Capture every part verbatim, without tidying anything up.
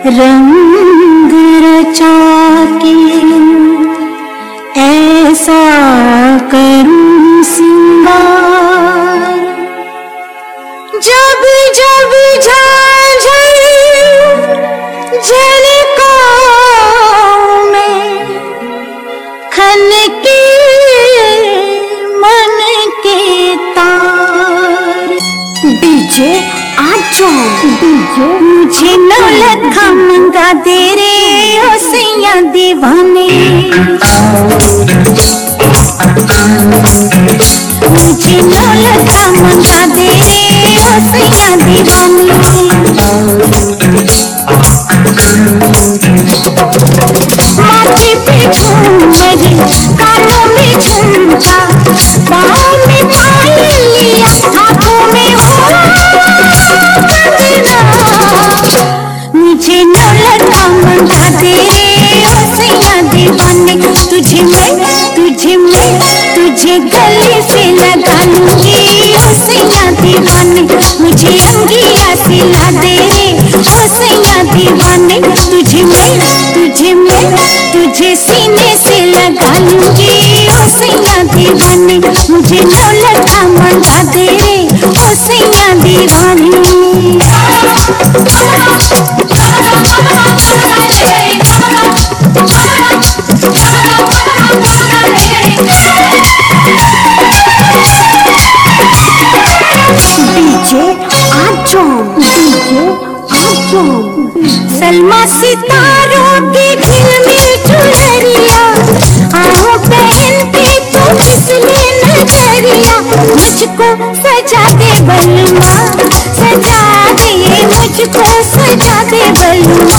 रंग रचा के ऐसा करूं सिंगार, जब जब झांझर झलकाऊं मैं, खनके मन के तार। डीजे आज डीजे मुझे नौलखा मंगा दे रे ओ सैया दीवाने, मुझे नौलखा मंगा दे रे ओ सैया दीवाने। माथे पे झूमर, कानों में झुमका, पाँव में पायलिया, हाथों में हो कंगना। मुझे नौलखा मंगा दे रे ओ सैया दीवाने, तुझे मैं तुझे मैं तुझे गले से लगा लूंगी ओ सैया दीवाने, मुझे अंगिया सिला दे रे ओ सैया दीवाने, तुझे मैं तुझे मैं तुझे सीने से लगा लूंगी ओ सैया दीवाने, मुझे नौलखा मंगा दे रे ओ सैया दीवाने। डीजे आजो डीजे आजो सलमा सितारों की खिलमिल चुनरिया, आओ पहन के तू फिसले नजरिया, मुझको सजा दे बलमा सजा दे, मुझको सजा दे बलमा।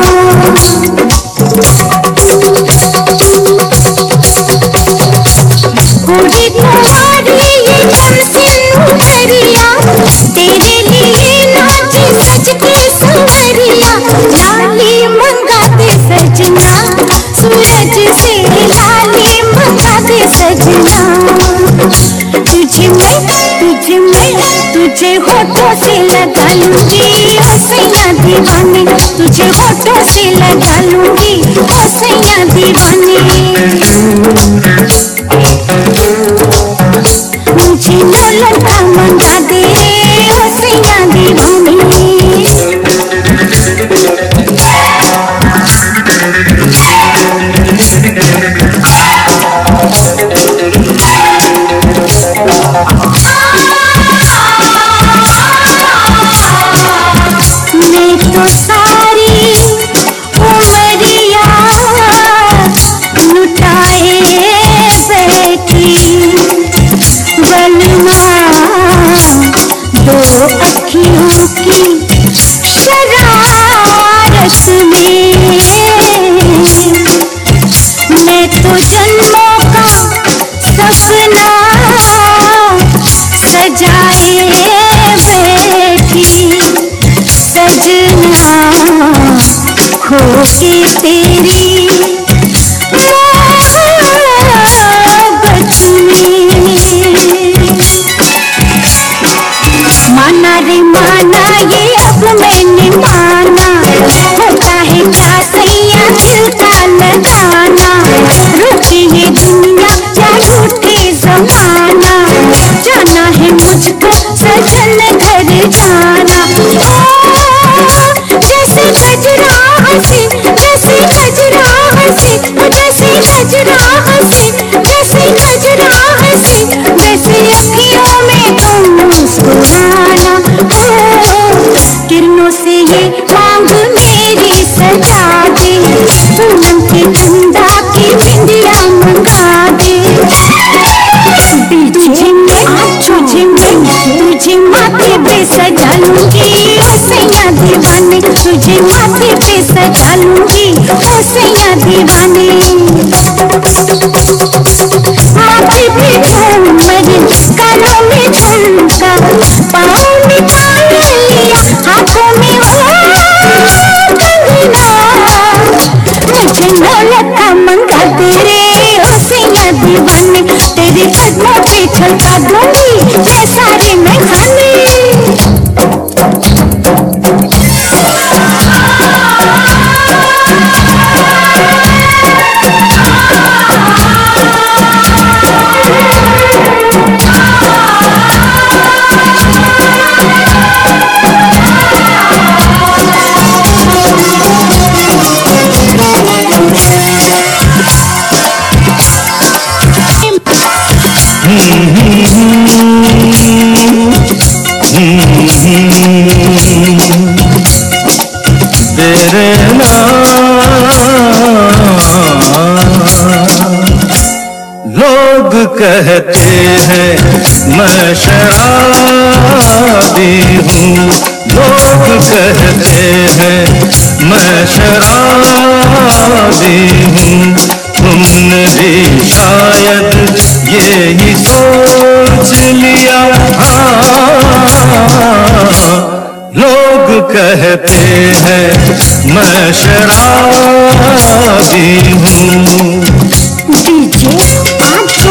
गोरी तुम्हारी ये कमसिन उमरिया, तेरे लिए नाची सज के सुमरिया, लाली मंगा दे सजना सूरज से, लाली मंगा दे सजना। तुझे मैं तुझे मैं तुझे होठों से लगा लूंगी ओ सैया दीवाने, तुझे होठों से लगा लूंगी ओ सैया दीवाने। मुझे नौलखा मंगा दे ओ सैया दीवाने। मैं तो सारी उमरिया लुटाए बैठी, बलमा दो अखियों की शरारत में, मैं तो जन्मों का सपना सजाए बैठी, सजना खो के तेरी मोहब्बत में। माना रे माना ये अब मैंने माना, होता है क्या सैया दिल का लगाना, रुकी ये दुनिया या रूठे जमाना, जाना है मुझको सजन घर जाना। जैसे गजरा हंसे जैसे गजरा हंसे जैसे गजरा हंसे जैसे गजरा हंसे, वैसे अखियों में तुम मुस्कुराना। किरणों से ये मांग मेरी सजा दे, पूनम की चंदा की बिंदिया मंगा दे। तुझे मैं तुझे मैं तुझे माथे पे सजा लूंगी ओ सैया दीवाने, तुझे माथे पे सजा लूंगी ओ सैया दीवाने। माथे पे झूमर, कानों में झुमका, पाँव में पायलिया, हाथों में हो कंगना। मुझे नौलखा मंगा दे रे ओ सैया दीवाने, तेरे कदमों पे छलका दूंगी मैं सारे मैं खाने। तेरे लोग कहते हैं मैं शराबी हूँ, लोग कहते हैं मैं शराबी हूँ, तुमने भी शायद यही सोच लिया। लोग कहते हैं मैं शराबी हूँ। डीजे आपको,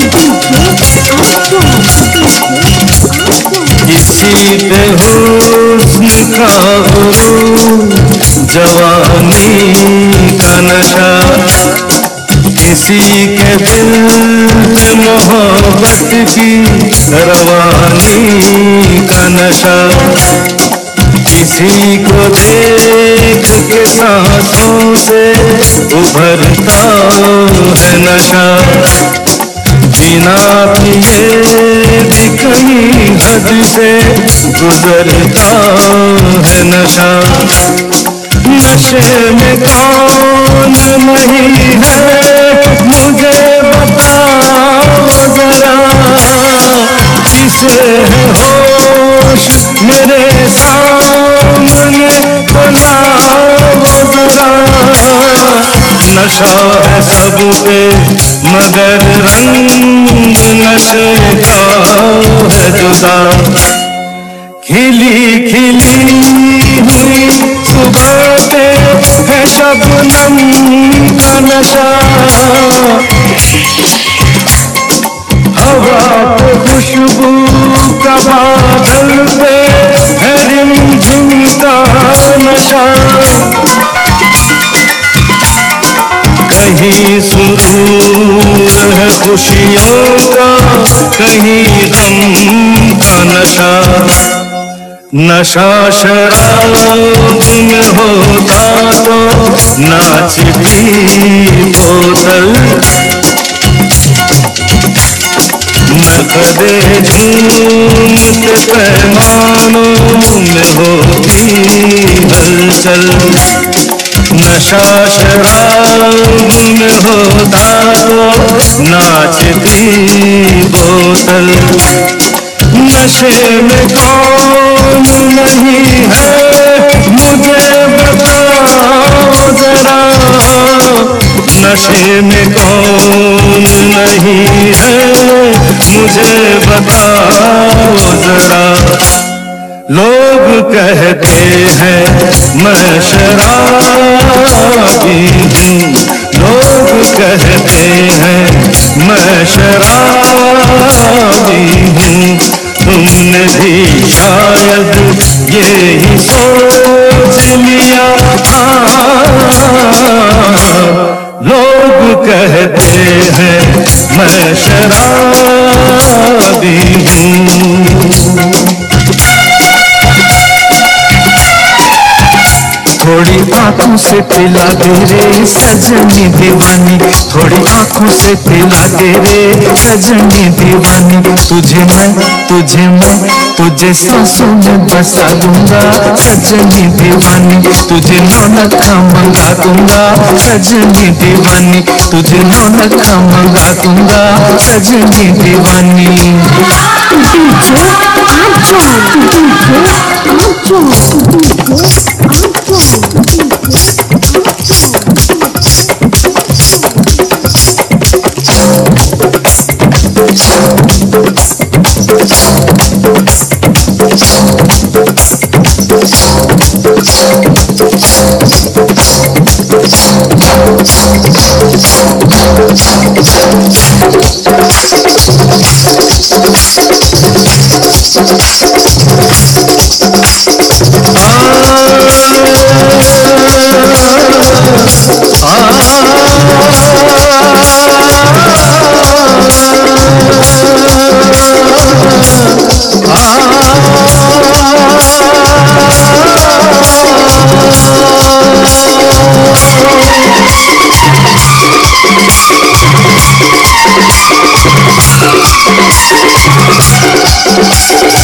किसी पे हुस्न का गुरूर, जवानी का नशा, किसी के दिल में मोहब्बत की रवानी का नशा, किसी को देख के सांसों से उभरता है नशा, बिना पिए भी कहीं हद से गुजरता है नशा। नशे में कौन नहीं है मुझे बताओ जरा, किसे है होश मेरे सामने बुलाओ जरा। नशा है सब पे मगर रंग नशे का है जुदा, खिली खिली हुई सुबह पे है शबनम का नशा, हवा पे खुशबू का बादल पे है रिमझिम का नशा, कहीं सुरूर है खुशियों का, कहीं गम का नशा। नशा शराब में होता तो नाचती बोतल, नखरे झूमते पैमानों में होती हलचल। नशा शराब में होता तो नाचती बोतल, नशे में कौन नहीं है मुझे बताओ जरा, नशे में कौन नहीं है मुझे बताओ जरा। लोग कहते हैं मैं शराबी हूँ, लोग कहते हैं मैं शराबी हूँ, तुमने भी शायद यही सोच लिया। लोग कहते हैं मैं शराबी हूँ। थोड़ी आंखों से पिला दे रे सजनी दीवानी, थोड़ी आंखों से पिला दे रे सजनी दीवानी, तुझे मैं तुझे मैं तुझे सांसों में बसा दूंगा सजनी दीवानी, तुझे नौलखा मंगा दूंगा सजनी दीवानी, तुझे नौलखा मंगा दूंगा सजनी दीवानी। दीवानी